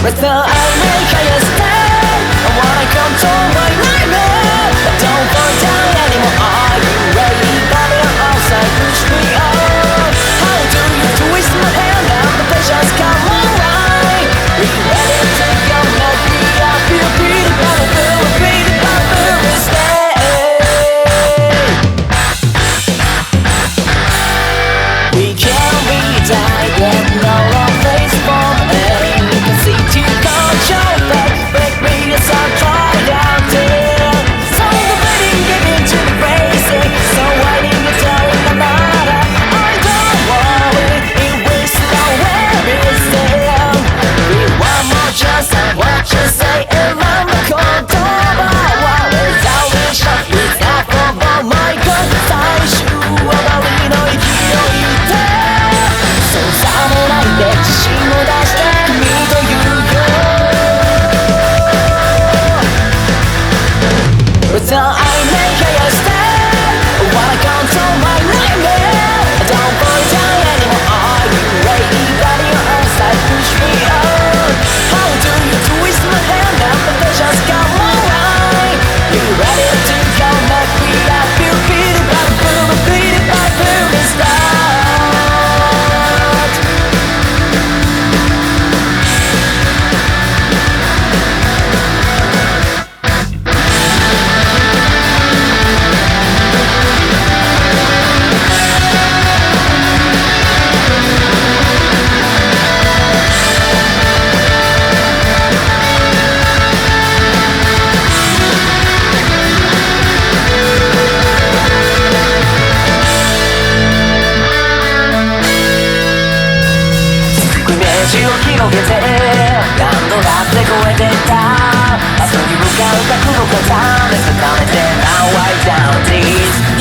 Right now I make a stand. I wanna control my nightmare. Don't fall down anymore. Are you ready? Body on outside, push me up. How do you twist my hand and the pressure's come alright? We ready to go, knock me up. Feel pretty, but stay. We can be tied, but no one place for me. You can see to control, but break me as I try out there. So the bleeding, give into the racing. So waiting and telling another. I don't worry, it wastes nowhere is there. We want more chance and what you say around the corner. Wow, it's our vision, it's not for my God. 最終は周りの勢いでそうさもないで自信を出して君というよ So I make a stand. Wanna control my nightmare. Don't fall down anymore. Are you ready? Body on outside, push me up. How do you twist my hand and the pressure's come alright? You ready to go? Knock me out. Feel beat by boom, beat by boom, and start.イメージを広げて何度だって超えてった明日に向かう覚悟が試すためて Now I down this